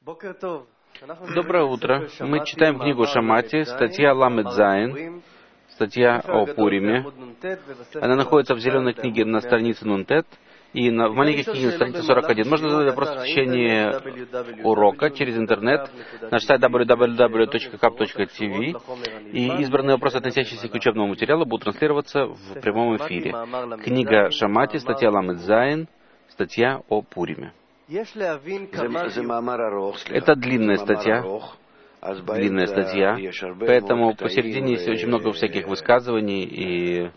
Доброе утро. Мы читаем книгу Шамати, статья Ламед Зайн, статья о Пуриме. Она находится в зеленой книге на странице Нунтет и в маленькой книге на странице 41. Можно задать вопрос в течение урока через интернет, наш сайт www.kap.tv, и избранные вопросы, относящиеся к учебному материалу, будут транслироваться в прямом эфире. Книга Шамати, статья Ламед Зайн, статья о Пуриме. Это длинная статья, поэтому посередине есть очень много всяких высказываний, и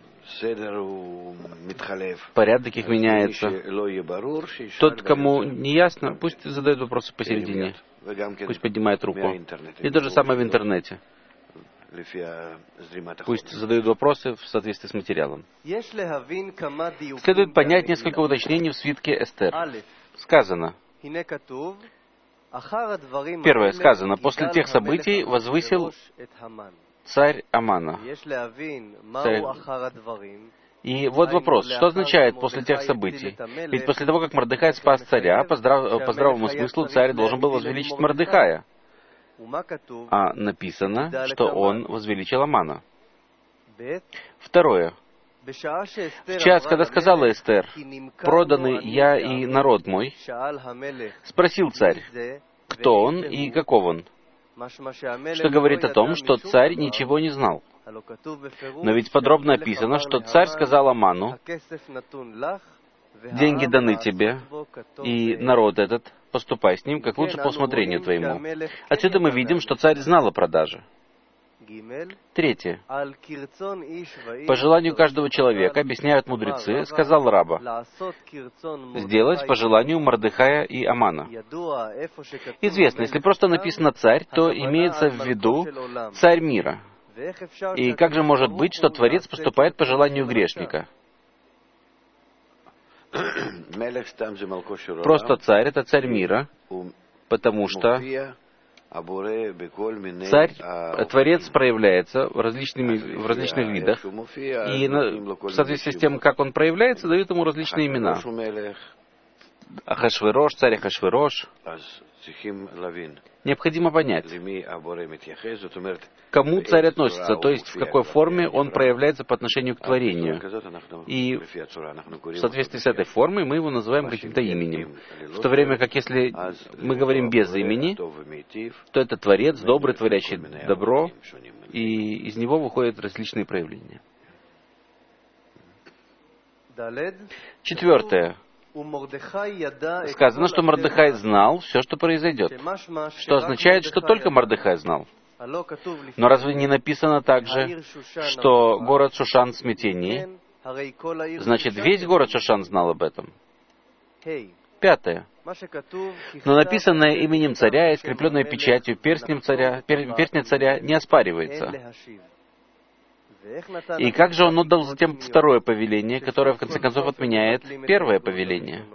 порядок их меняется. Тот, кому не ясно, пусть задает вопросы посередине, пусть поднимает руку. И то же самое в интернете. Пусть задают вопросы в соответствии с материалом. Следует понять несколько уточнений в свитке Эстер. Сказано. Первое, сказано, после тех событий возвысил царь Амана. И вот вопрос, что означает после тех событий? Ведь после того, как Мордехай спас царя, по здравому смыслу царь должен был возвеличить Мордехая. А написано, что он возвеличил Амана. Второе. В час, когда сказала Эстер, «Проданы я и народ мой», спросил царь, кто он и каков он, что говорит о том, что царь ничего не знал. Но ведь подробно описано, что царь сказал Аману, «Деньги даны тебе, и народ этот, поступай с ним, как лучше по усмотрению твоему». Отсюда мы видим, что царь знал о продаже. Третье. По желанию каждого человека, объясняют мудрецы, сказал раба, сделать по желанию Мордехая и Амана. Известно, если просто написано «царь», то имеется в виду «царь мира». И как же может быть, что Творец поступает по желанию грешника? Просто царь — это царь мира, потому что Творец проявляется в различных видах, и в соответствии с тем, как он проявляется, дают ему различные имена. Ахашверош, царь Ахашверош. Необходимо понять, к кому царь относится, то есть в какой форме он проявляется по отношению к творению. И в соответствии с этой формой мы его называем каким-то именем. В то время как если мы говорим без имени, то это Творец, добрый, творящий добро, и из него выходят различные проявления. Четвертое. Сказано, что Мордехай знал все, что произойдет. Что означает, что только Мордехай знал. Но разве не написано также, что город Шушан в смятении? Значит, весь город Шушан знал об этом. Пятое. Но написанное именем царя и скрепленное печатью перстня царя не оспаривается. И как же он отдал затем второе повеление, которое в конце концов отменяет первое повеление?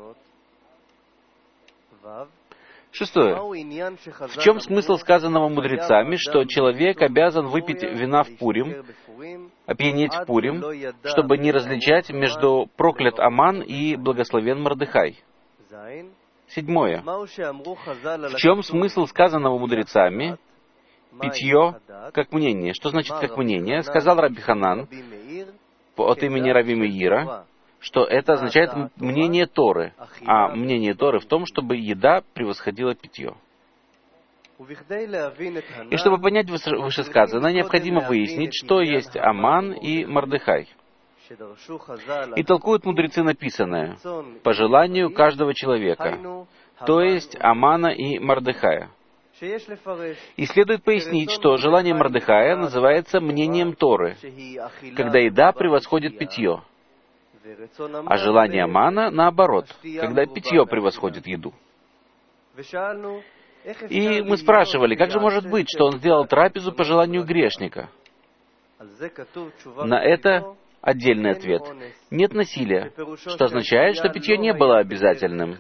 Шестое. В чем смысл сказанного мудрецами, что человек обязан выпить вина в Пурим, опьянеть в Пурим, чтобы не различать между проклят Аман и благословен Мордехай? Седьмое. В чем смысл сказанного мудрецами, питье как мнение? Что значит как мнение? Сказал Раби Ханан от имени Раби Меира, что это означает мнение Торы. А мнение Торы в том, чтобы еда превосходила питье. И чтобы понять вышесказанное, необходимо выяснить, что есть Аман и Мордехай. И толкуют мудрецы написанное по желанию каждого человека, то есть Амана и Мордехая. И следует пояснить, что желание Мордехая называется мнением Торы, когда еда превосходит питье, а желание Амана наоборот, когда питье превосходит еду. И мы спрашивали, как же может быть, что он сделал трапезу по желанию грешника? На это отдельный ответ. Нет насилия, что означает, что питье не было обязательным.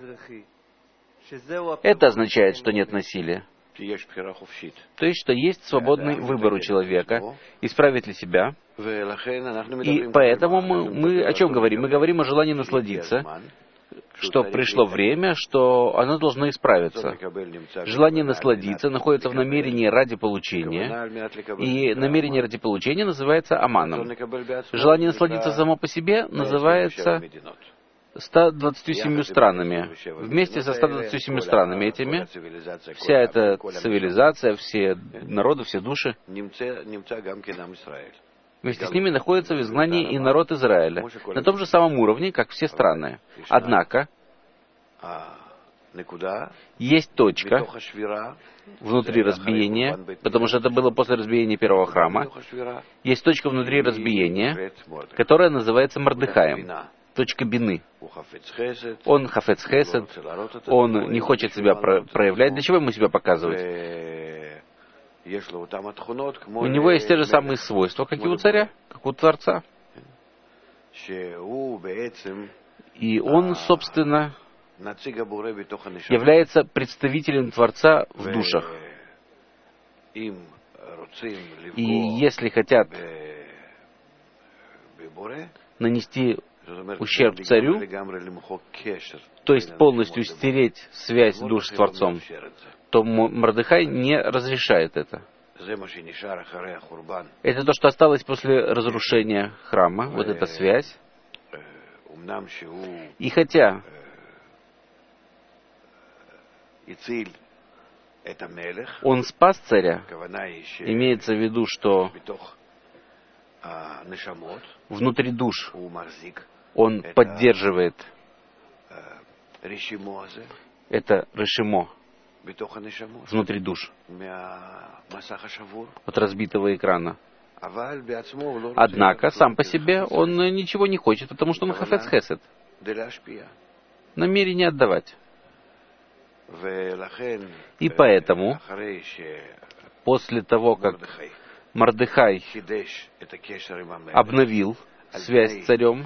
Это означает, что нет насилия. То есть, что есть свободный выбор у человека, исправить ли себя. И поэтому мы о чем говорим? Мы говорим о желании насладиться. что пришло время, что оно должно исправиться. Желание насладиться находится в намерении ради получения, и намерение ради получения называется аманом. Желание насладиться само по себе называется 127 странами. Вместе со 127 странами этими, вся эта цивилизация, все народы, все души, вместе с ними находится в изгнании и народ Израиля, на том же самом уровне, как все страны. Однако, есть точка внутри разбиения, потому что это было после разбиения первого храма, есть точка внутри разбиения, которая называется Мордехаем, точка бины. Он хафец хесед, он не хочет себя проявлять. Для чего ему себя показывать? У него есть те же самые свойства, как и у царя, как у Творца. И он, собственно, является представителем Творца в душах. И если хотят нанести ущерб царю, то есть полностью стереть связь душ с Творцом, то Мордехай не разрешает это. Это то, что осталось после разрушения храма, вот эта связь. И хотя он спас царя, имеется в виду, что внутри душ он поддерживает это решимо внутри душ от разбитого экрана. Однако, сам по себе, он ничего не хочет, потому что он хафец хесед. Намерение отдавать. И поэтому, после того, как Мордехай обновил связь с царем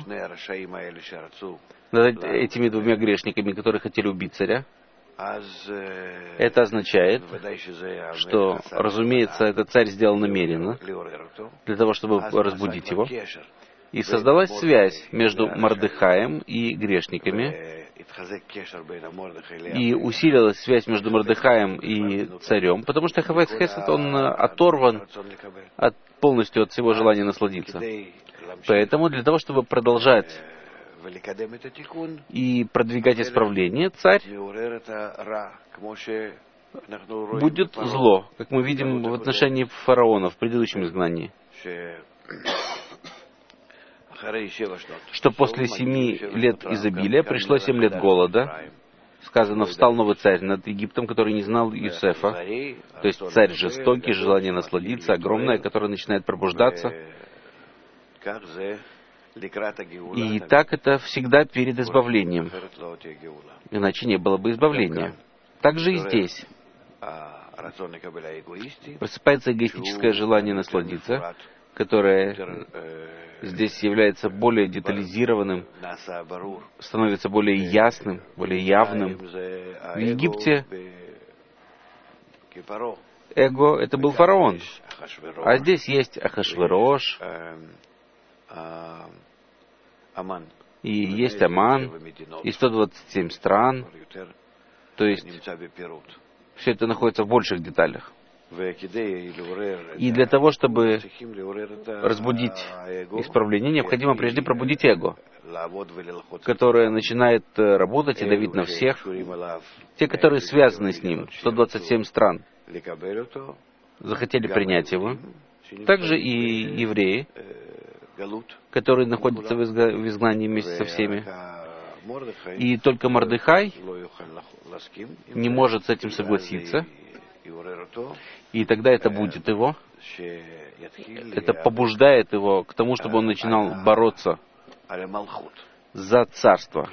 над этими двумя грешниками, которые хотели убить царя, это означает, что, разумеется, этот царь сделал намеренно, для того, чтобы разбудить его, и создалась связь между Мордехаем и грешниками, и усилилась связь между Мордехаем и царем, потому что хафец хесед, он оторван полностью от всего желания насладиться. Поэтому для того, чтобы продолжать и продвигать исправление, царь будет зло, как мы видим в отношении фараона в предыдущем изгнании. Что после 7 лет изобилия пришло 7 лет голода. Сказано, встал новый царь над Египтом, который не знал Иосифа. То есть царь жестокий, желание насладиться огромное, которое начинает пробуждаться. И так это всегда перед избавлением. Иначе не было бы избавления. Так же и здесь. Просыпается эгоистическое желание насладиться, которое здесь является более детализированным, становится более ясным, более явным. В Египте эго — это был фараон, а здесь есть Ахашверош, и есть Аман, и 127 стран, то есть все это находится в больших деталях. И для того, чтобы разбудить исправление, необходимо прежде пробудить эго, которое начинает работать и давить на всех. Те, которые связаны с ним, 127 стран, захотели принять его. Также и евреи, которые находятся в изгнании вместе со всеми. И только Мордехай не может с этим согласиться. И тогда это будет его. Это побуждает его к тому, чтобы он начинал бороться за царство.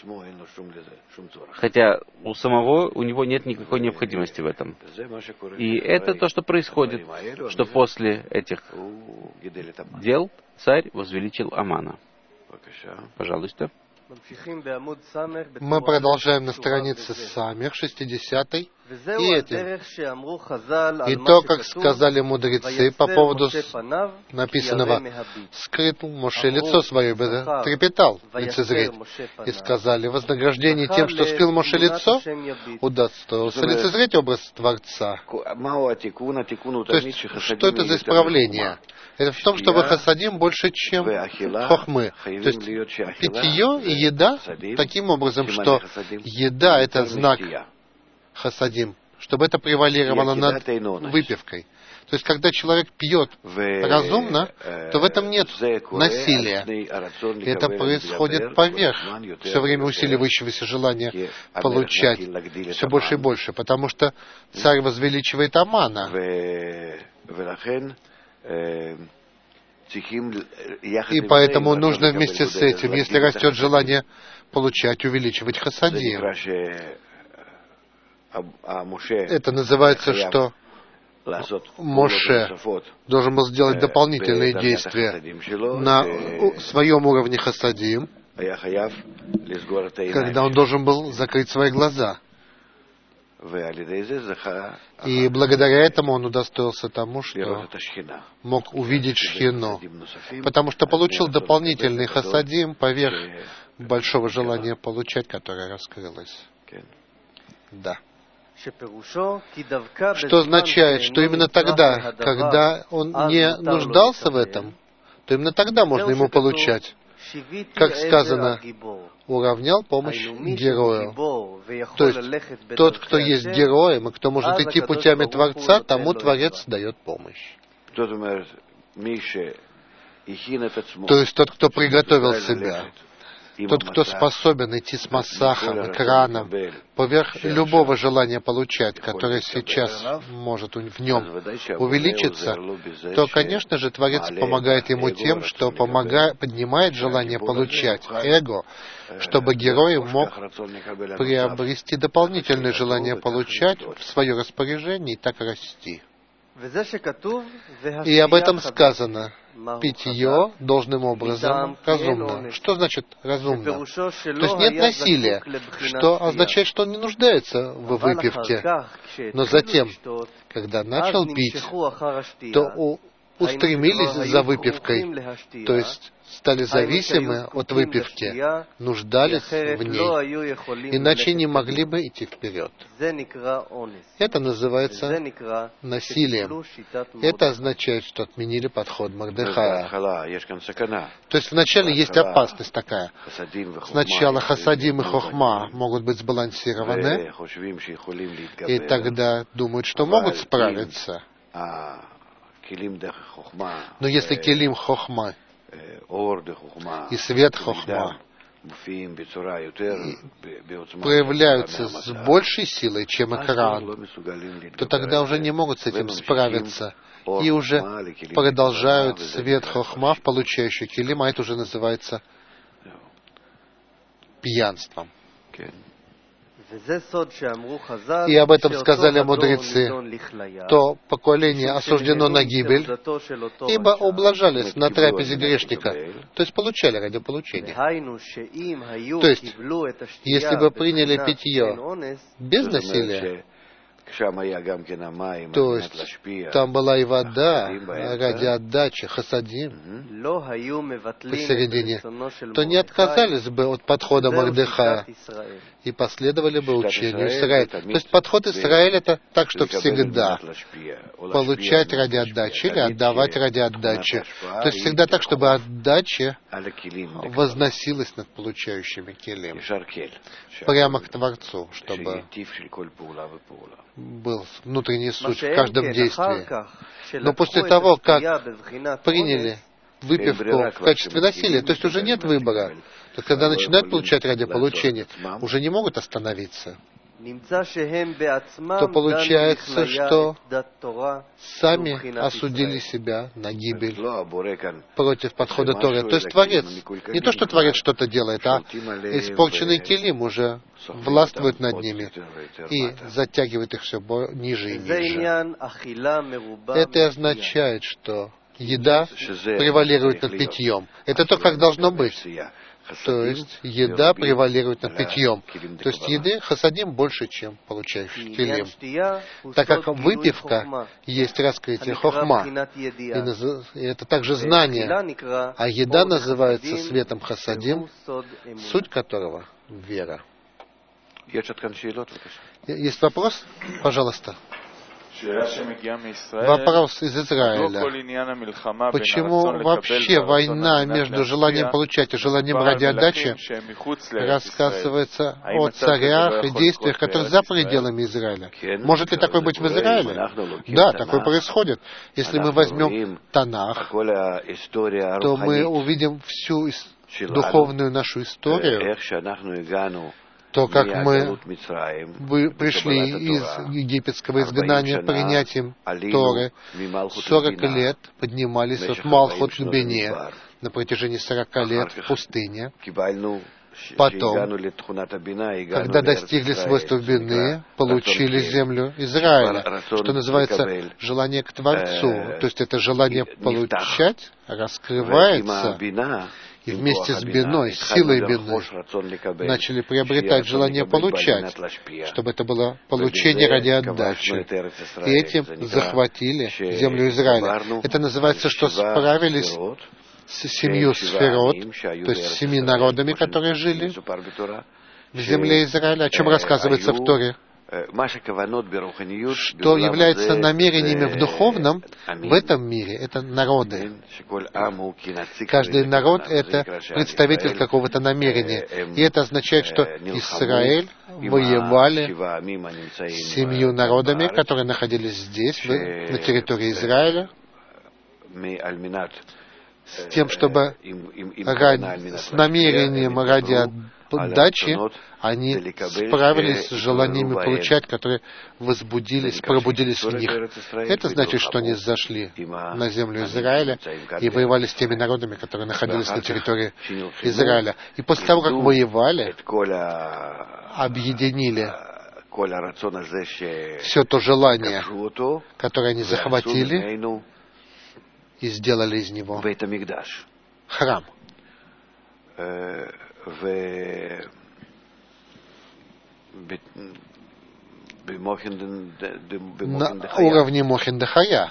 Хотя у самого, у него нет никакой необходимости в этом. И это то, что происходит, что после этих дел царь возвеличил Амана. Пожалуйста. Мы продолжаем на странице Самех, 60-й. и этим. И то, как сказали мудрецы по поводу написанного, скрыл Моше лицо свое, трепетал лицезреть. И сказали, вознаграждение тем, что скрыл Моше лицо, удостоился лицезреть образ Творца. То есть, что это за исправление? Это в том, чтобы хасадим больше, чем хохмы. То есть, питье и еда таким образом, что еда — это знак хасадим, чтобы это превалировало над выпивкой. То есть, когда человек пьет разумно, то в этом нет насилия. Это происходит поверх все время усиливающегося желания получать все больше и больше, потому что царь возвеличивает Амана. И поэтому нужно вместе с этим, если растет желание получать, увеличивать хасадим. Это называется, что Моше должен был сделать дополнительные действия на своем уровне хасадим, когда он должен был закрыть свои глаза. И благодаря этому он удостоился тому, что мог увидеть шхину, потому что получил дополнительный хасадим поверх большого желания получать, которое раскрылось. Да. Что означает, что именно тогда, когда он не нуждался в этом, то именно тогда можно ему получать. Как сказано, уравнял помощь герою. То есть, тот, кто есть героем, и кто может идти путями Творца, тому Творец дает помощь. То есть, тот, кто приготовил себя, тот, кто способен идти с массахом, экраном, поверх любого желания получать, которое сейчас может в нем увеличиться, то, конечно же, Творец помогает ему тем, что поднимает желание получать, эго, чтобы герой мог приобрести дополнительное желание получать в свое распоряжение и так расти. И об этом сказано. Питье должным образом разумно. Что значит разумно? То есть нет насилия, что означает, что он не нуждается в выпивке. Но затем, когда начал пить, то устремились за выпивкой, то есть стали зависимы от выпивки, нуждались в ней, иначе не могли бы идти вперед. Это называется насилием. Это означает, что отменили подход Мордехая. То есть вначале есть опасность такая. Сначала хасадим и хохма могут быть сбалансированы, и тогда думают, что могут справиться. Но если келим хохма и свет хохма проявляются с большей силой, чем экран, то тогда уже не могут с этим справиться и уже продолжают свет хохма в получающий келим, а это уже называется пьянством. И об этом сказали мудрецы. То поколение осуждено на гибель, ибо ублажались на трапезе грешника, то есть получали ради получения. То есть, если бы приняли питье без насилия, то есть там была и вода ради отдачи, хасадим посередине, то не отказались бы от подхода Мордехая и последовали бы учению Израиля. То есть подход Израиля — это так, что всегда получать ради отдачи или отдавать ради отдачи. То есть всегда так, чтобы отдача возносилась над получающими келем, прямо к Творцу, чтобы был внутренний суть в каждом действии. Но после того, как приняли выпивку в качестве насилия, то есть уже нет выбора, то когда начинают получать ради получения, уже не могут остановиться, то получается, что сами осудили себя на гибель против подхода Торы. То есть Творец, не то, что Творец что-то делает, а испорченный келим уже властвует над ними и затягивает их все ниже и ниже. Это и означает, что еда превалирует над питьем. Это то, как должно быть. То есть еда превалирует над питьем. То есть еды хасадим больше, чем получающих килим. Так как выпивка есть раскрытие хохма, и это также знание, а еда называется светом хасадим, суть которого — вера. Есть вопрос? Пожалуйста. Вопрос из Израиля. Почему вообще война между желанием получать и желанием ради отдачи рассказывается о царях и действиях, которые за пределами Израиля? Может ли такое быть в Израиле? Да, такое происходит. Если мы возьмем Танах, то мы увидим всю духовную нашу историю, то, как мы пришли из египетского изгнания принятием Торы, 40 лет поднимались от Малхут к Бене на протяжении 40 лет в пустыне. Потом, когда достигли свойства Бены, получили землю Израиля, что называется желание к Творцу. То есть это желание получать раскрывается, и вместе с Биной, с силой Бины, начали приобретать желание получать, чтобы это было получение ради отдачи. И этим захватили землю Израиля. Это называется, что справились с 7 сферот, то есть 7 народами, которые жили в земле Израиля, о чем рассказывается в Торе. Что является намерениями в духовном, в этом мире, это народы. Каждый народ — это представитель какого-то намерения. И это означает, что Израиль воевали с 7 народами, которые находились здесь, на территории Израиля, с тем, чтобы с намерением ради отдачи они справились с желаниями получать, которые пробудились в них. Это значит, что они зашли на землю Израиля и воевали с теми народами, которые находились на территории Израиля. И после того, как воевали, объединили все то желание, которое они захватили, и сделали из него храм. На уровне Мохин Дахая.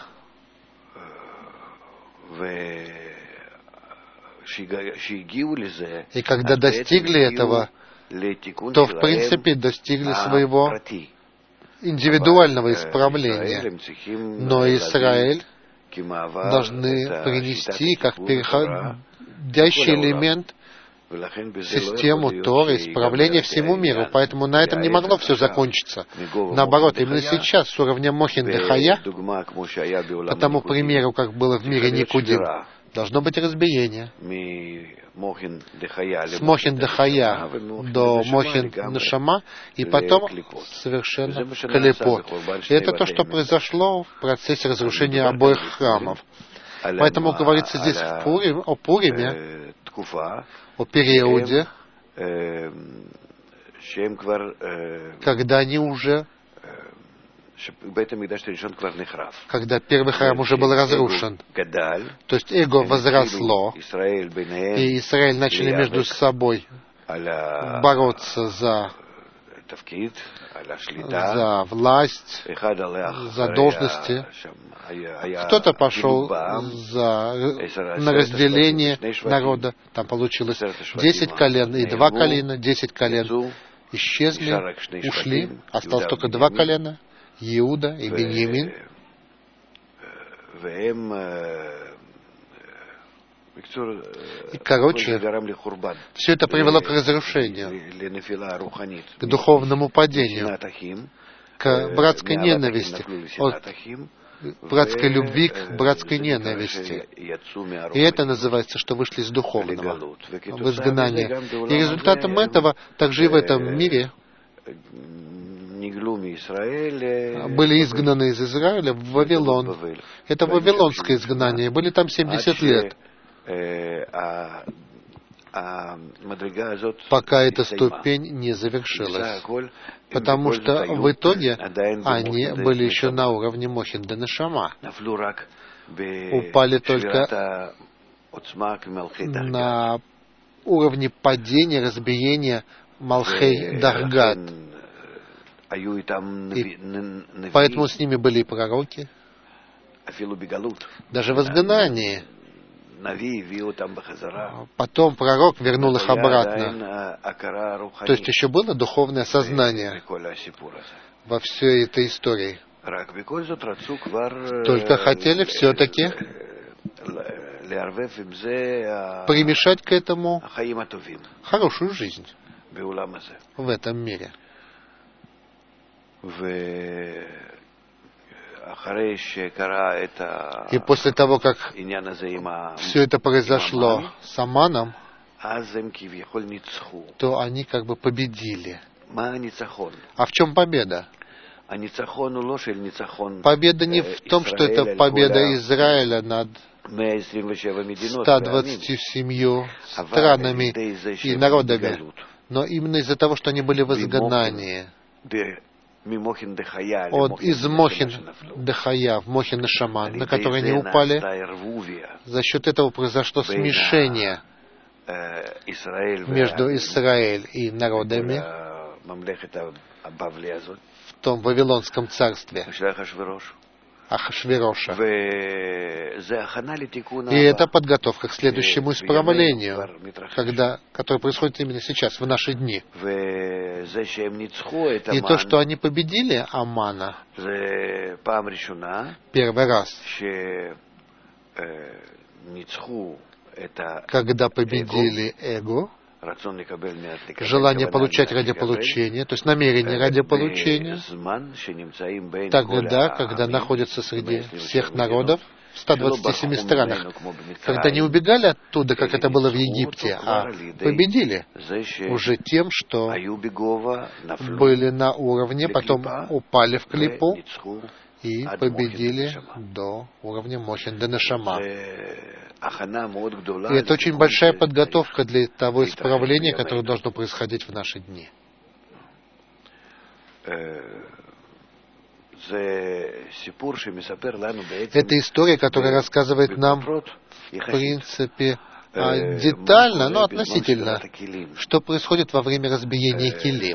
И когда достигли этого, то в принципе достигли своего индивидуального исправления. Но Израиль должны принести как переходящий элемент систему Торы, исправления всему миру. Поэтому на этом не могло все закончиться. Наоборот, именно сейчас, с уровня Мохин Дахая, по тому примеру, как было в мире Никудим, должно быть разбиение. С Мохин Дахая до Мохин Нешама, и потом совершенно Калипот. И это то, что произошло в процессе разрушения обоих храмов. Поэтому говорится здесь о Пуриме, о периоде, когда они уже, когда первый храм уже был разрушен. То есть эго возросло, и Израиль начали между собой бороться за власть, за должности. Кто-то пошел на разделение народа. Там получилось 10 колен и 2 колена, 10 колен исчезли, ушли. Осталось только 2 колена, Иуда и Беньямин. И, короче, все это привело к разрушению, к духовному падению, к братской ненависти, от братской любви к братской ненависти. И это называется, что вышли из духовного, в изгнание. И результатом этого, также и в этом мире, были изгнаны из Израиля в Вавилон. Это вавилонское изгнание. Были там 70 лет. Пока эта ступень не завершилась. Потому что в итоге они были еще на уровне Мохин да Нешама. Упали только на уровне падения, разбиения Малхей Даргат. И поэтому с ними были и пророки, даже в изгнании. Потом пророк вернул их обратно. То есть еще было духовное сознание во всей этой истории. Только хотели все-таки примешать к этому хорошую жизнь в этом мире. И после того, как все это произошло с Аманом, то они как бы победили. А в чем победа? Победа не в том, что это победа Израиля над 127 странами и народами, но именно из-за того, что они были в изгнании. Из Мохин-Дехая в Мохин-Шаман, на который они упали, за счет этого произошло смешение между Израилем и народами в том Вавилонском царстве Ахашвероша. И это подготовка к следующему исправлению, которое происходит именно сейчас, в наши дни. И то, что они победили Амана первый раз, когда победили эго, желание получать ради получения, то есть намерение ради получения, тогда, когда находятся среди всех народов в 127 странах, когда не убегали оттуда, как это было в Египте, а победили уже тем, что были на уровне, потом упали в клипу и победили до уровня Мохин Денешама. И это очень большая подготовка для того исправления, которое должно происходить в наши дни. Это история, которая рассказывает нам, в принципе, детально, но относительно, что происходит во время разбиения килим.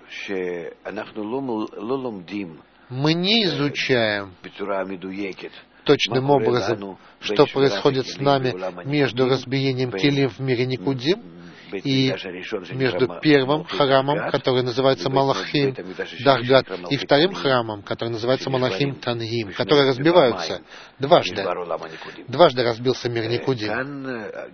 Мы не изучаем точным образом, что происходит с нами между разбиением килим в мире Никудим и между первым храмом, который называется Малахим Даргат, и вторым храмом, который называется Малахим Таньим, которые разбиваются дважды. Дважды разбился мир Никудим.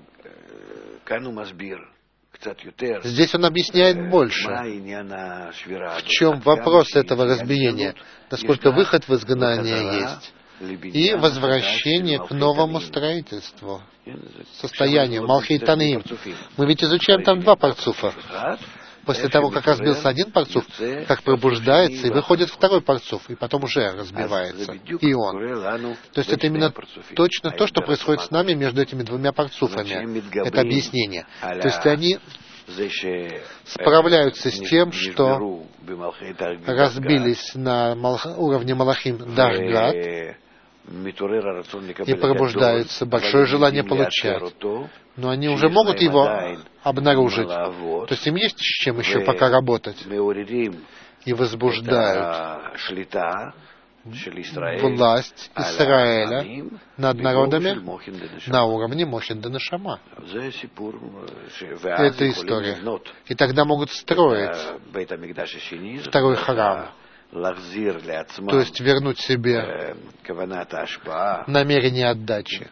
Здесь он объясняет больше, в чем вопрос этого разбиения, насколько выход в изгнание есть, и возвращение к новому строительству, состоянию Малхей Танаим. Мы ведь изучаем там два парцуфа. После того, как разбился один парцуф, как пробуждается и выходит второй парцуф, и потом уже разбивается и он. То есть это именно точно то, что происходит с нами между этими двумя парцуфами. Это объяснение. То есть они справляются с тем, что разбились на уровне Малахим Даргат, и пробуждается большое желание получать. Но они уже могут его обнаружить. То есть им есть с чем еще пока работать. И возбуждают власть Израиля над народами на уровне Мохин Денешама. Это история. И тогда могут строить второй храм. То есть вернуть себе намерение отдачи.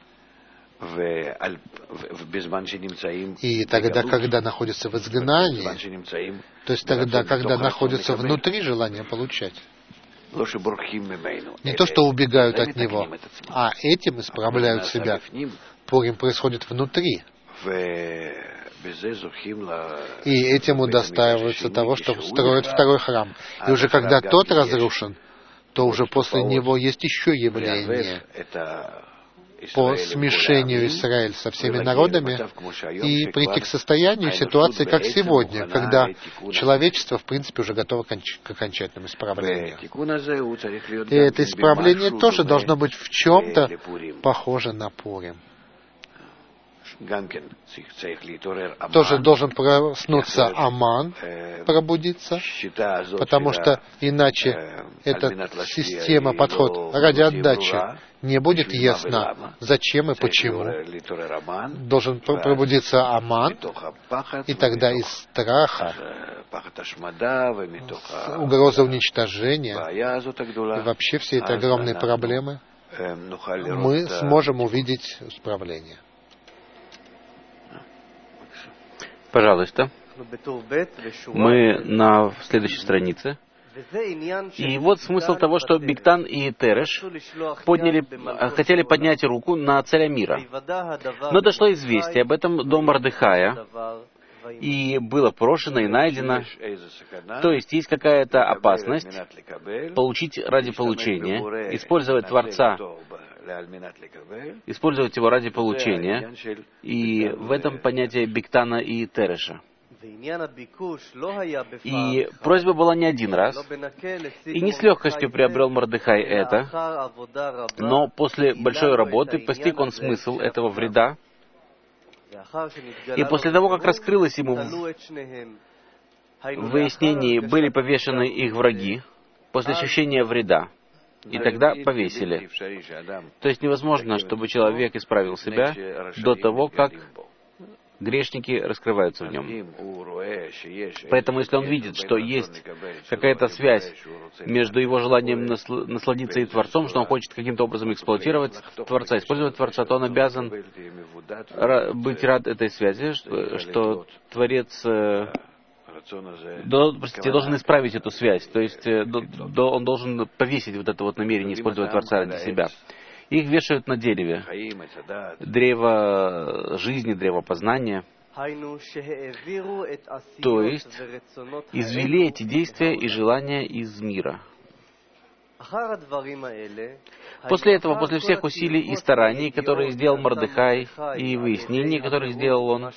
И тогда, когда находится в изгнании, то есть тогда, когда находится внутри желания получать. Не то, что убегают от него, а этим исправляют себя. Пурим происходит внутри. И этим удостаиваются того, что строят второй храм. И уже когда тот разрушен, то уже после него есть еще явление по смешению Израиля со всеми народами и прийти к состоянию ситуации, как сегодня, когда человечество, в принципе, уже готово к окончательному исправлению. И это исправление тоже должно быть в чем-то похоже на Пурим. тоже должен проснуться Аман, пробудиться, потому что иначе эта система, подход ради отдачи не будет ясна, зачем и почему. Должен пробудиться Аман, и тогда из страха, угроза уничтожения, и вообще все эти огромные проблемы, мы сможем увидеть исправление. Пожалуйста. Мы на следующей странице. И вот смысл того, что Биктан и Тереш хотели поднять руку на царя мира. Но дошло известие об этом до Мордехая, и было прошено и найдено. То есть есть какая-то опасность получить ради получения, использовать Творца, использовать его ради получения, и в этом понятие Биктана и Тереша. И просьба была не один раз, и не с легкостью приобрел Мордехай это, но после большой работы постиг он смысл этого вреда, и после того, как раскрылось ему в выяснении, были повешены их враги, после ощущения вреда, и тогда повесили. То есть невозможно, чтобы человек исправил себя до того, как грешники раскрываются в нем. Поэтому, если он видит, что есть какая-то связь между его желанием насладиться и Творцом, что он хочет каким-то образом эксплуатировать Творца, использовать Творца, то он обязан быть рад этой связи, что Творец должен исправить эту связь, то есть он должен повесить вот это вот намерение использовать Творца ради себя. Их вешают на дереве. Древо жизни, древо познания. То есть извели эти действия и желания из мира. После этого, после всех усилий и стараний, которые сделал Мордехай, и выяснений, которые сделал он,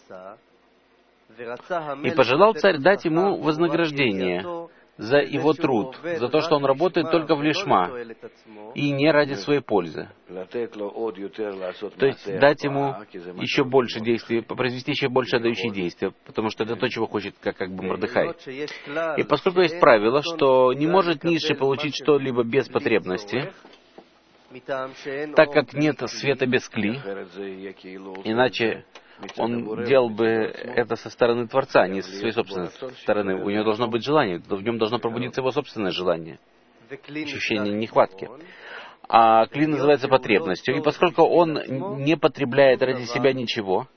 и пожелал царь дать ему вознаграждение за его труд, за то, что он работает только в лишма, и не ради своей пользы. То есть дать ему еще больше действий, произвести еще больше отдающие действия, потому что это то, чего хочет как бы Мордехай. И поскольку есть правило, что не может низший получить что-либо без потребности, так как нет света без кли, иначе он делал бы это со стороны Творца, а не со своей собственной стороны. У него должно быть желание, в нем должно пробудиться его собственное желание, ощущение нехватки. А кли называется потребностью. И поскольку он не потребляет ради себя ничего,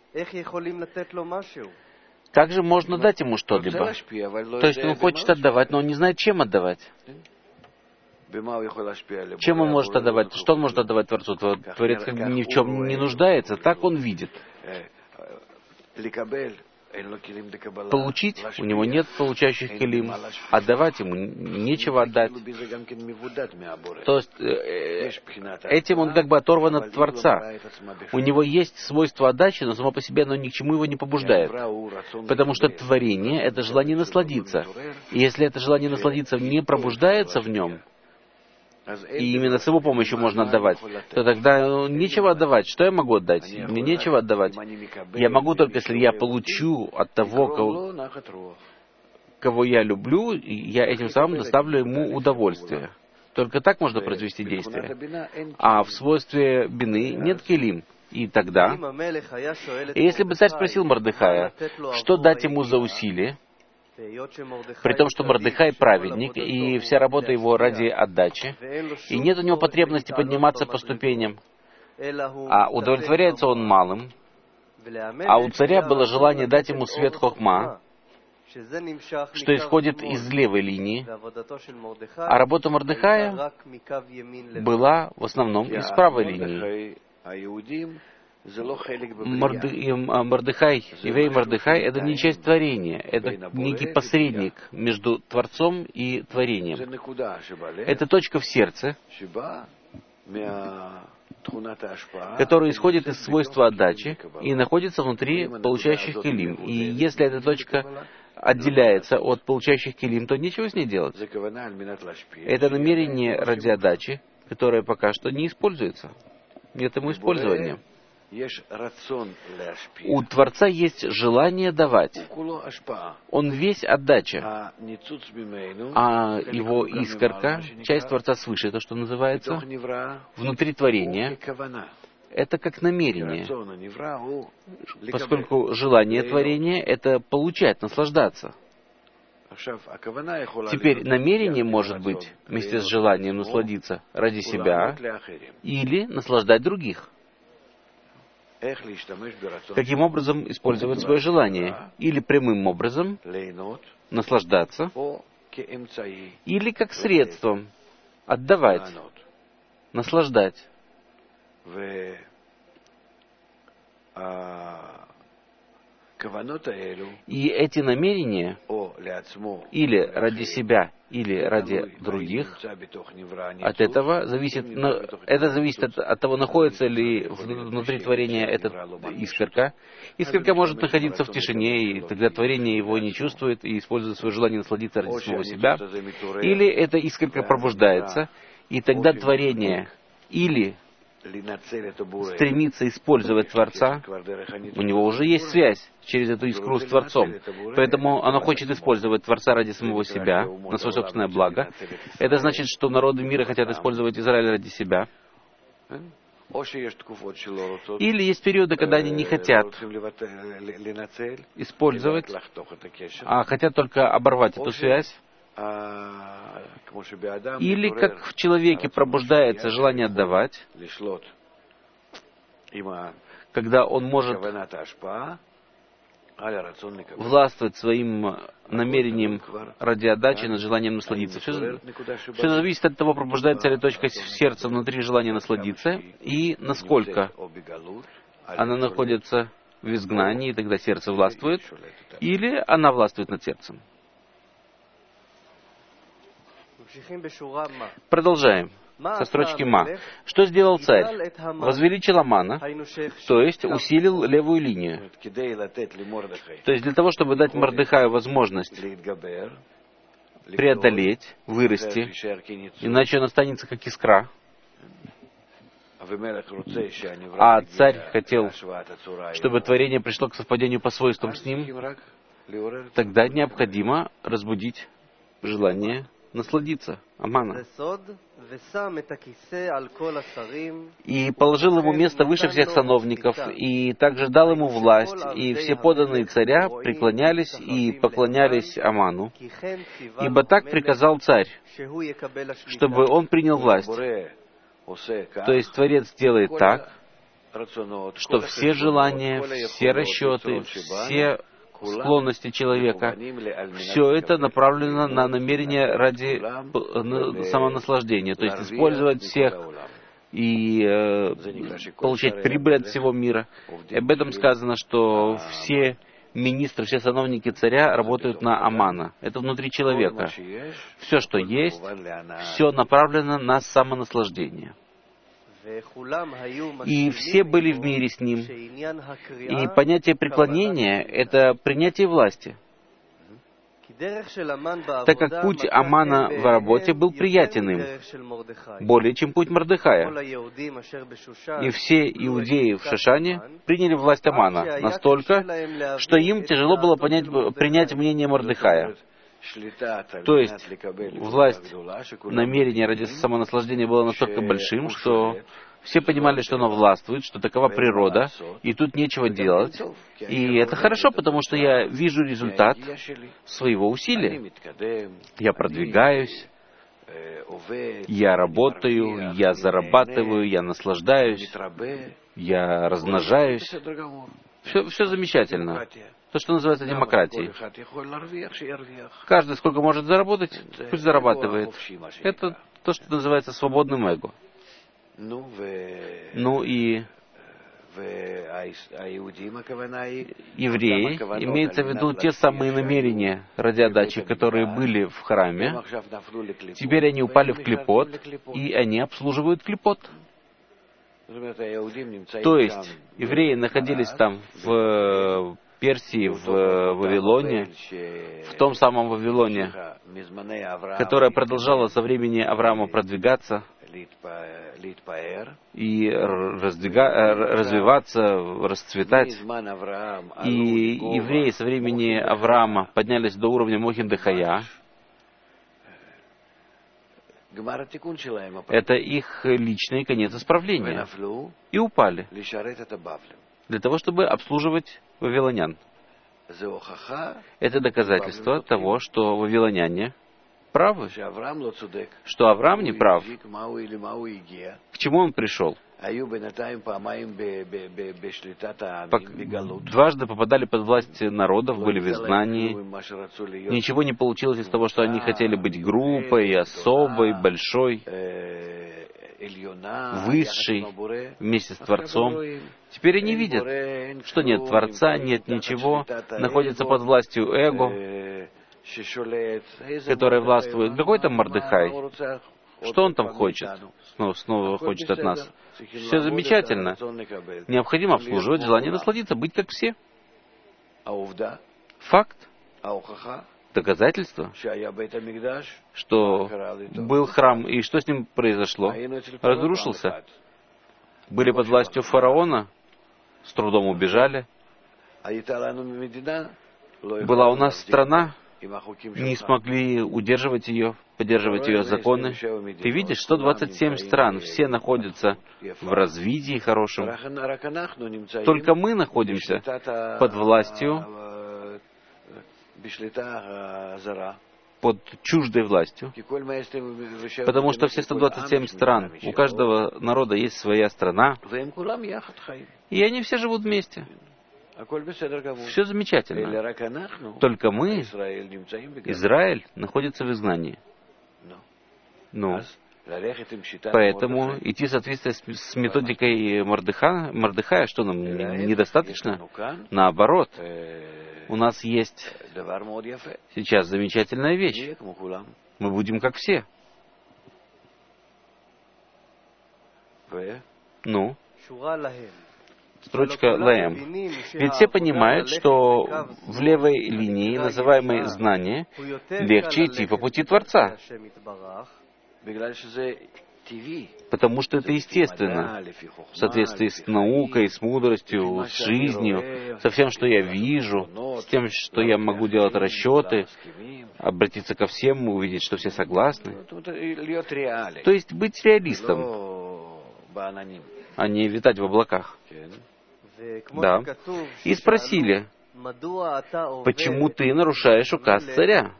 как же можно дать ему что-либо? То есть он хочет отдавать, но он не знает, чем отдавать. Чем он может отдавать? Что он может отдавать Творцу? Творец как бы ни в чем не нуждается, так он видит. Получить у него нет получающих келим, отдавать ему нечего отдать. То есть этим он как бы оторван от Творца. У него есть свойство отдачи, но само по себе оно ни к чему его не побуждает. Потому что творение — это желание насладиться. И если это желание насладиться не пробуждается в нем, и именно с его помощью можно отдавать, то тогда нечего отдавать. Что я могу отдать? Мне нечего отдавать. Я могу только, если я получу от того, кого я люблю, и я этим самым доставлю ему удовольствие. Только так можно произвести действие. А в свойстве бины нет келим. И тогда, если бы царь спросил Мордехая, что дать ему за усилие, при том, что Мордехай праведник, и вся работа его ради отдачи, и нет у него потребности подниматься по ступеням, а удовлетворяется он малым, а у царя было желание дать ему свет хохма, что исходит из левой линии, а работа Мордехая была в основном из правой линии. Мордехай, еврей Мордехай — это не часть творения, это некий посредник между Творцом и творением. Это точка в сердце, которая исходит из свойства отдачи и находится внутри получающих келим. И если эта точка отделяется от получающих келим, то нечего с ней делать. Это намерение ради отдачи, которое пока что не используется. Нет ему использования. У Творца есть желание давать. Он весь отдача. А его искорка, часть Творца свыше, то, что называется, внутри творения, это как намерение. Поскольку желание творения — это получать, наслаждаться. Теперь намерение может быть вместе с желанием насладиться ради себя или наслаждать других. Каким образом использовать свое желание? Или прямым образом наслаждаться, или как средством отдавать, наслаждать. И эти намерения, или ради себя, или ради других, от этого зависит, это зависит от того, находится ли внутри творения эта искорка. Искорка может находиться в тишине, и тогда творение его не чувствует и использует свое желание насладиться ради самого себя. Или эта искорка пробуждается, и тогда творение или стремится использовать Творца, у него уже есть связь через эту искру с Творцом. Поэтому оно хочет использовать Творца ради самого себя, на свое собственное благо. Это значит, что народы мира хотят использовать Израиль ради себя. Или есть периоды, когда они не хотят использовать, а хотят только оборвать эту связь. Или как в человеке пробуждается желание отдавать, когда он может властвовать своим намерением ради отдачи над желанием насладиться. Все зависит от того, пробуждается ли точка сердца внутри желания насладиться, и насколько она находится в изгнании, и тогда сердце властвует, или она властвует над сердцем. Продолжаем со строчки Ма. Что сделал царь? Возвеличил Амана, то есть усилил левую линию. То есть для того, чтобы дать Мордехаю возможность преодолеть, вырасти, иначе он останется как искра. А царь хотел, чтобы творение пришло к совпадению по свойствам с ним, тогда необходимо разбудить желание насладиться Амана. И положил ему место выше всех сановников, и также дал ему власть, и все подданные царя преклонялись и поклонялись Аману, ибо так приказал царь, чтобы он принял власть. То есть Творец делает так, что все желания, все расчеты, все склонности человека, все это направлено на намерение ради самонаслаждения, то есть использовать всех и получать прибыль от всего мира. И об этом сказано, что все министры, все сановники царя работают на Амана. Это внутри человека. Все, что есть, все направлено на самонаслаждение. И все были в мире с ним. И понятие преклонения — это принятие власти. Так как путь Амана в работе был приятен им, более чем путь Мордехая. И все иудеи в Шошане приняли власть Амана настолько, что им тяжело было принять мнение Мордехая. То есть власть намерения ради самонаслаждения была настолько большим, что все понимали, что оно властвует, что такова природа, и тут нечего делать. И это хорошо, потому что я вижу результат своего усилия. Я продвигаюсь, я работаю, я зарабатываю, я наслаждаюсь, я размножаюсь. Все замечательно. То, что называется демократией. Каждый сколько может заработать, пусть зарабатывает. Это то, что называется свободным эго. Ну и евреи, имеется в виду те самые намерения ради отдачи, которые были в храме. Теперь они упали в клипот, и они обслуживают клипот. То есть евреи находились там в Персии, в Вавилоне, в том самом Вавилоне, которая продолжала со времени Авраама продвигаться и развиваться, расцветать. И евреи со времени Авраама поднялись до уровня Мохин-Дехая. Это их личный конец исправления. И упали для того, чтобы обслуживать вавилонян. Это доказательство того, что вавилоняне правы, что Авраам не прав. К чему он пришел? Дважды попадали под власть народов, были в изгнании. Ничего не получилось из того, что они хотели быть группой, особой, большой, высшей, вместе с Творцом. Теперь они видят, что нет Творца, нет ничего, находятся под властью эго, которое властвует. Какой там Мордехай? Что он там хочет? Снова хочет от нас. Все замечательно. Необходимо обслуживать желание насладиться, быть как все. Факт. Доказательство, что был храм, и что с ним произошло? Разрушился. Были под властью фараона, с трудом убежали. Была у нас страна, не смогли удерживать ее, поддерживать ее законы. Ты видишь, 127 стран, все находятся в развитии хорошем. Только мы находимся под властью, под чуждой властью, потому что все 127 стран, у каждого народа есть своя страна, и они все живут вместе. Все замечательно. Только мы, Израиль, находится в изгнании. Поэтому идти в соответствии с методикой Мордехая, что нам недостаточно? Наоборот, у нас есть сейчас замечательная вещь. Мы будем как все. Строчка Лаэм. Ведь все понимают, что в левой линии, называемой знание, легче идти по пути Творца. Потому что это естественно, в соответствии с наукой, с мудростью, с жизнью, со всем, что я вижу, с тем, что я могу делать расчеты, обратиться ко всем, увидеть, что все согласны. То есть быть реалистом, а не витать в облаках. Да. И спросили, почему ты нарушаешь указ царя?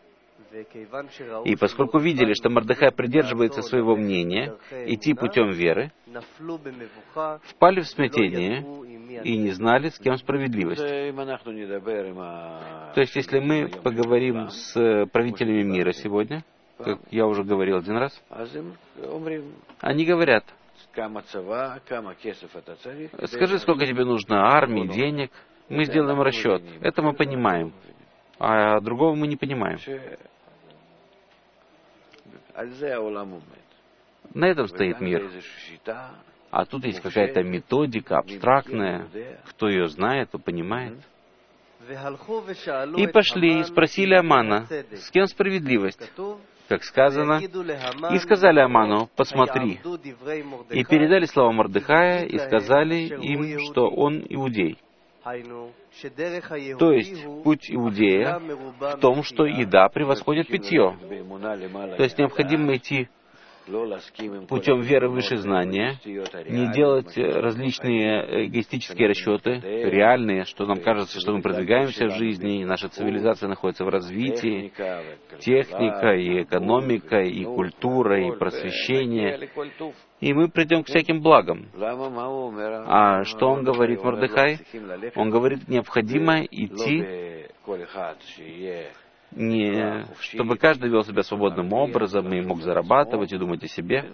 И поскольку видели, что Мордехай придерживается своего мнения, идти путем веры, впали в смятение и не знали, с кем справедливость. То есть, если мы поговорим с правителями мира сегодня, как я уже говорил один раз, они говорят: скажи, сколько тебе нужно армии, денег, мы сделаем расчет. Это мы понимаем, а другого мы не понимаем. На этом стоит мир. А тут есть какая-то методика абстрактная. Кто ее знает, то понимает. И пошли и спросили Амана, с кем справедливость? Как сказано, и сказали Аману: посмотри. И передали слова Мордехая, и сказали им, что он иудей. То есть, путь иудея в том, что еда превосходит питье. То есть, необходимо идти путем веры выше знания, не делать различные эгоистические расчеты, реальные, что нам кажется, что мы продвигаемся в жизни, и наша цивилизация находится в развитии, техника, и экономика, и культура, и просвещение, и мы придем к всяким благам. А что он говорит, Мордехай? Он говорит, необходимо идти, не чтобы каждый вел себя свободным образом и мог зарабатывать и думать о себе,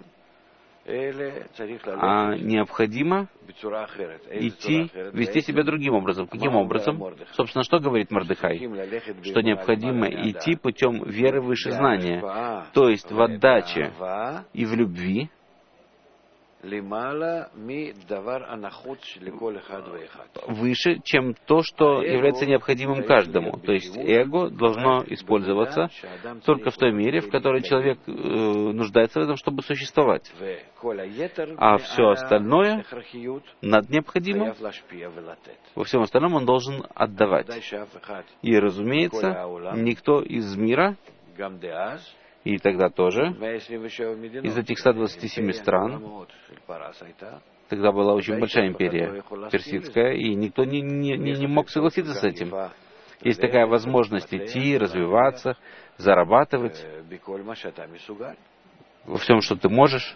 а необходимо идти, вести себя другим образом. Каким образом? Собственно, что говорит Мордехай? Что необходимо идти путем веры выше знания, то есть в отдаче и в любви, выше, чем то, что является необходимым каждому. То есть эго должно использоваться только в той мере, в которой человек нуждается в этом, чтобы существовать. А все остальное над необходимым, во всем остальном он должен отдавать. И, разумеется, никто из мира, и тогда тоже, из этих 127 стран, тогда была очень большая империя персидская, и никто не мог согласиться с этим. Есть такая возможность идти, развиваться, зарабатывать во всем, что ты можешь.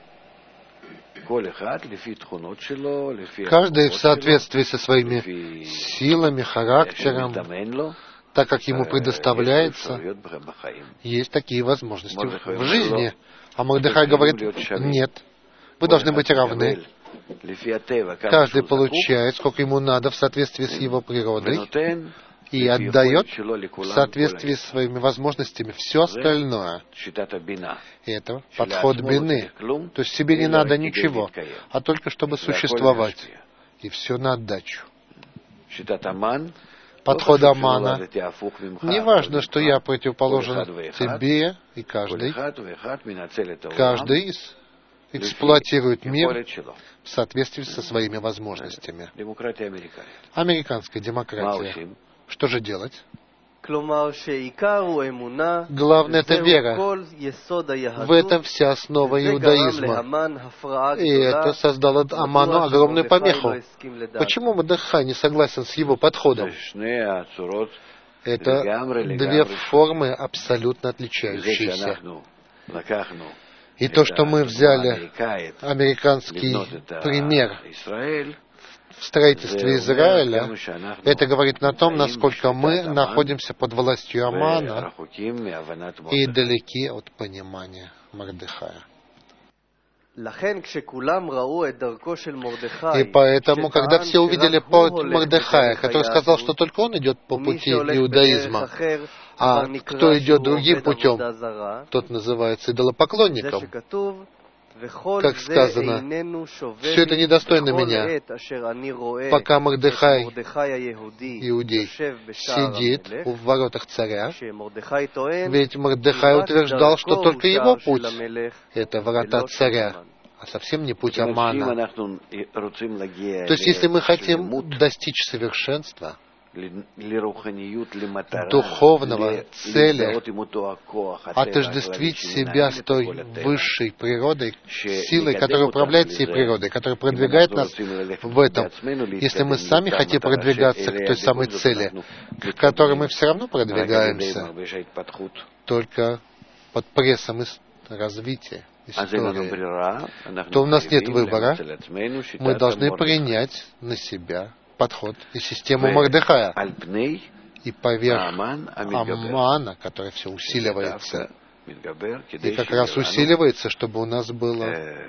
Каждый в соответствии со своими силами, характером, так как ему предоставляется, есть такие возможности в жизни. А Мордехай говорит, нет, вы должны быть равны. Каждый получает, сколько ему надо в соответствии с его природой, и отдает в соответствии с своими возможностями все остальное. И это подход бины. То есть себе не надо ничего, а только чтобы существовать. И все на отдачу. Подход Амана. Не важно, что я противоположен тебе и каждый. Каждый эксплуатирует мир в соответствии со своими возможностями. Американская демократия. Что же делать? Главное — это вера. В этом вся основа иудаизма. И это создало Аману огромную помеху. Почему Мордехай не согласен с его подходом? Это две формы абсолютно отличающиеся. И то, что мы взяли американский пример в строительстве Израиля, это говорит на том, насколько мы находимся под властью Амана и далеки от понимания Мордехая. И поэтому, когда все увидели путь Мордехая, который сказал, что только он идет по пути иудаизма, а кто идет другим путем, тот называется идолопоклонником. Как сказано, все это недостойно меня, пока Мордехай, иудей, сидит в воротах царя, ведь Мордехай утверждал, что только его путь — это врата царя, а совсем не путь Амана. То есть, если мы хотим достичь совершенства, духовного цели, отождествить себя с той высшей природой, силой, которая управляет всей природой, которая продвигает нас в этом. Если мы сами хотим продвигаться к той самой цели, к которой мы все равно продвигаемся, только под прессом развития истории, то у нас нет выбора. Мы должны принять на себя подход и систему Мордехая, и поверх Амана, который все усиливается, и как раз усиливается, чтобы у нас была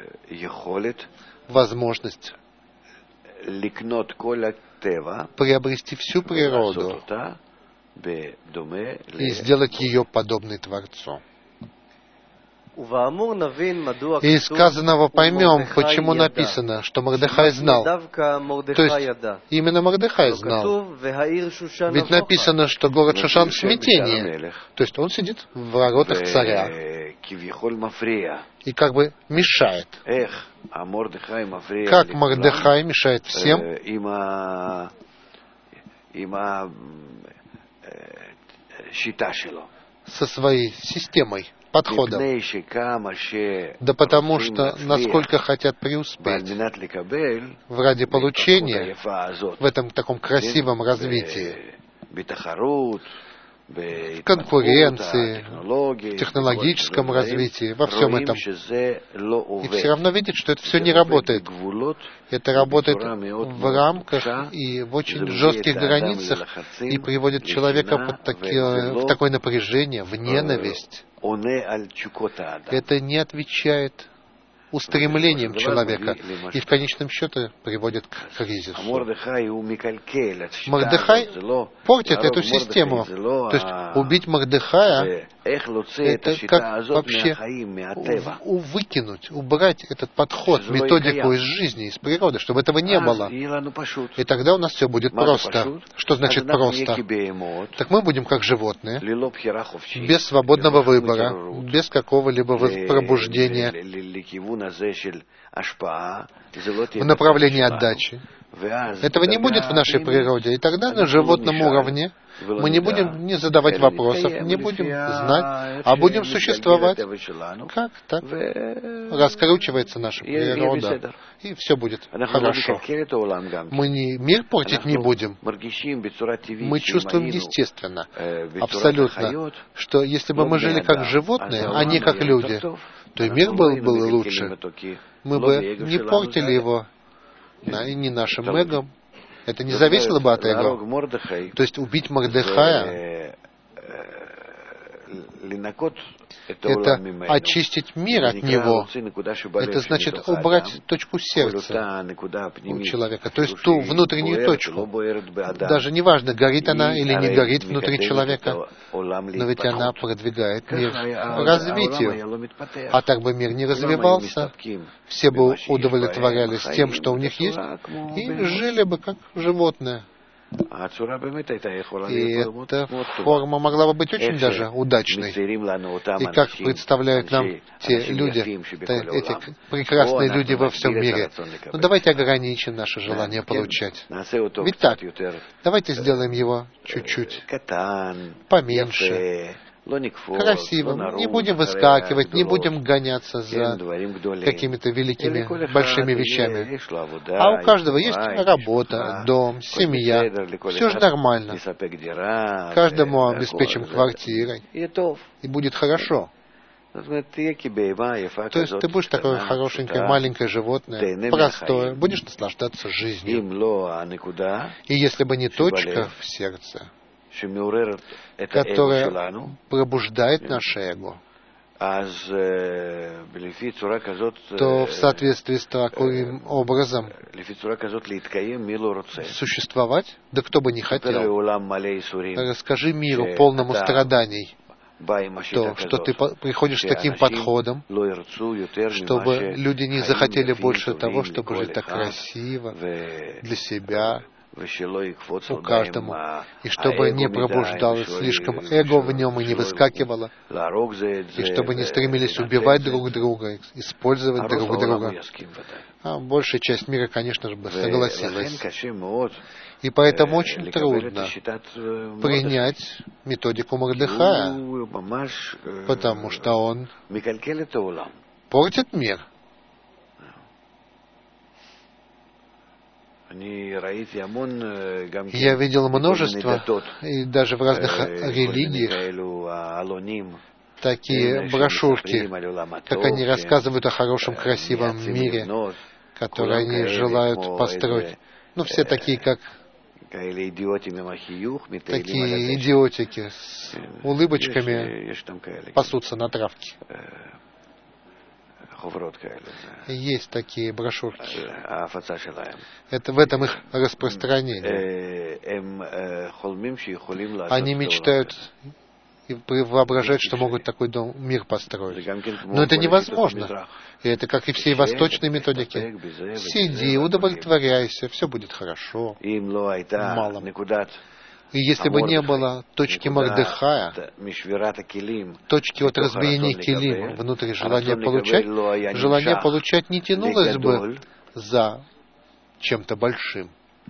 возможность приобрести всю природу и сделать ее подобной Творцу. И из сказанного поймем, почему написано, что Мордехай знал. То есть, именно Мордехай знал. Ведь написано, что город Шушан в смятении. То есть, он сидит в воротах царя и как бы мешает. Как Мордехай мешает всем со своей системой, подходом. Да потому что, насколько хотят преуспеть ради получения в этом таком красивом развитии, в конкуренции, в технологическом развитии, во всем этом. И все равно видят, что это все не работает. Это работает в рамках и в очень жестких границах и приводит человека в такое напряжение, в ненависть. Это не отвечает устремлениям человека и в конечном счете приводит к кризису. Мордехай портит эту систему. То есть убить Мордехая Это как вообще выкинуть, убрать этот подход, методику из жизни, из природы, чтобы этого не было. И тогда у нас все будет просто. Что значит просто? Так мы будем как животные, без свободного выбора, без какого-либо пробуждения в направлении отдачи. Этого не будет в нашей природе. И тогда на животном уровне мы не будем не задавать вопросов, не будем знать, а будем существовать. Как так? Раскручивается наша природа, и все будет хорошо. Мы мир портить не будем. Мы чувствуем естественно, абсолютно, что если бы мы жили как животные, а не как люди, то и мир был бы лучше. Мы бы не портили его, и не нашим эгом. Это не зависело бы от эго. То есть убить Мордехая — это очистить мир от него. Это значит убрать точку сердца у человека, то есть ту внутреннюю точку. Даже неважно, горит она или не горит внутри человека, но ведь она продвигает мир к развитию. А так бы мир не развивался, все бы удовлетворялись тем, что у них есть, и жили бы как животные. И эта форма могла бы быть очень даже удачной. И как представляют нам те люди, эти прекрасные люди во всем мире. Ну давайте ограничим наше желание получать. Ведь так, давайте сделаем его чуть-чуть поменьше, красивым. Не будем выскакивать, не будем гоняться за какими-то великими большими вещами. А у каждого есть работа, дом, семья. Все же нормально. Каждому обеспечим квартирой. И будет хорошо. То есть ты будешь такое хорошенькое, маленькое животное, простое, будешь наслаждаться жизнью. И если бы не точка в сердце, которая пробуждает наше эго, то в соответствии с таким образом существовать, да кто бы не хотел. Расскажи миру, полному страданий, то, что ты приходишь с таким подходом, чтобы люди не захотели больше того, чтобы жить так красиво для себя, у каждому, и чтобы не пробуждалось слишком эго в нем и не выскакивало, и чтобы не стремились убивать друг друга, использовать друг друга. А большая часть мира, конечно же, бы согласилась. И поэтому очень трудно принять методику Мордехая, потому что он портит мир. Я видел множество, и даже в разных религиях, такие брошюрки, как они рассказывают о хорошем, красивом мире, который они желают построить. Ну, все такие, как такие идиотики с улыбочками пасутся на травке. Есть такие брошюрки. Это в этом их распространение. Они мечтают и воображают, что могут такой мир построить. Но это невозможно. И это как и все восточные методики. Сиди, удовлетворяйся, все будет хорошо. Мало. И если бы не было точки Мордехая, точки от разбиения килим внутри желания получать не тянулось бы за чем-то большим.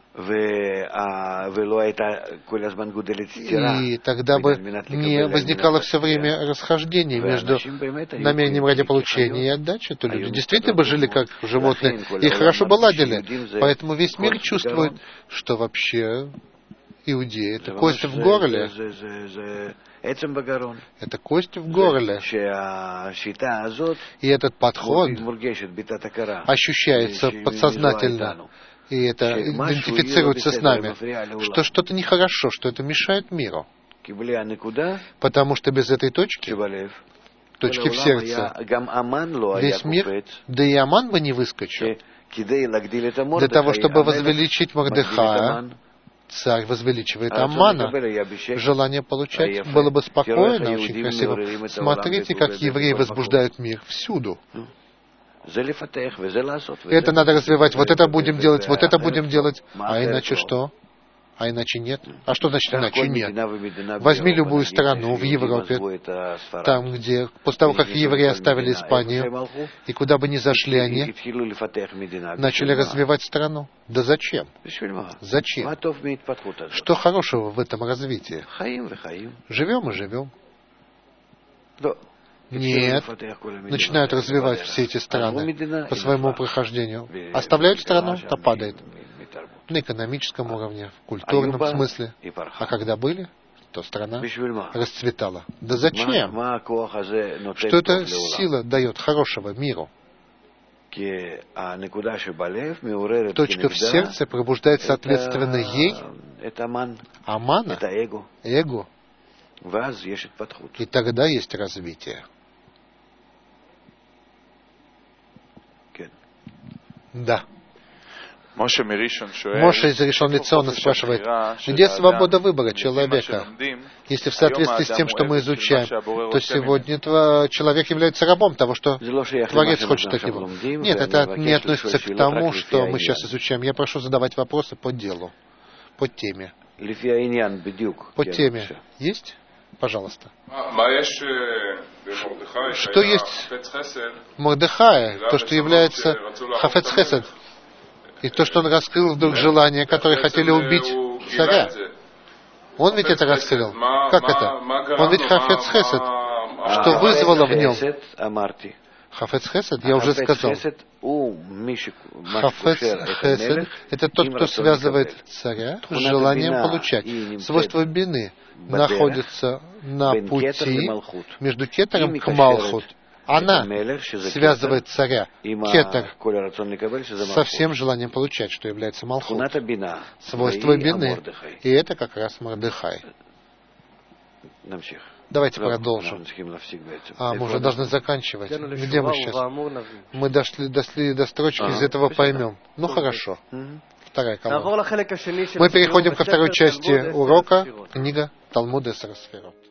И тогда бы не возникало все время расхождение между намерением ради получения и отдачи, то люди действительно бы жили как животные и хорошо бы ладили. Поэтому весь мир чувствует, что вообще иудеи — это кость в горле. Это кость в горле. И этот подход ощущается подсознательно. И это идентифицируется с нами, что что-то нехорошо, что это мешает миру. Потому что без этой точки в сердце, весь мир, да и Аман бы не выскочил. Для того, чтобы возвеличить Мордехая, царь возвеличивает Амана. Желание получать было бы спокойно, очень красиво. Смотрите, как евреи возбуждают мир всюду. Это надо развивать, вот это будем делать, вот это будем делать. А иначе что? А иначе нет. А что значит иначе нет? Возьми любую страну в Европе, там, где, после того, как евреи оставили Испанию, и куда бы ни зашли они, начали развивать страну. Да зачем? Зачем? Что хорошего в этом развитии? Живем и живем. Нет, начинают развивать все эти страны по своему прохождению. Оставляют страну, то падает. На экономическом уровне, в культурном смысле. А когда были, то страна расцветала. Да зачем? Что эта сила дает хорошего миру? Точка в сердце пробуждает соответственно ей Амана, эго. И тогда есть развитие. Да. Моше из Ришон Лециона спрашивает, где свобода выбора человека? Если в соответствии с тем, что мы изучаем, то сегодня человек является рабом того, что Творец хочет от него. Нет, это не относится к тому, что мы сейчас изучаем. Я прошу задавать вопросы по делу, по теме. По теме. Есть? Пожалуйста. Что есть в Мордехае? То, что является Хафец Хесед. И то, что он раскрыл вдруг желание, которые хотели убить царя. Он ведь это раскрыл. Как это? Он ведь Хафец Хесед. Что вызвало в нем? Хафец Хесед, я уже сказал. Хафец Хесед — это тот, кто связывает царя с желанием получать. Свойство бины находится на пути между кетером к Малхут. Она связывает царя, кетер, со всем желанием получать, что является Малхут. Свойство бины. И это как раз Мордехай. Давайте продолжим. Мы уже должны заканчивать. Где мы сейчас? Мы дошли до строчки, из этого поймем. Ну хорошо. Вторая колонна. Мы переходим ко второй части урока, книга Талмуд Эсер Сферот.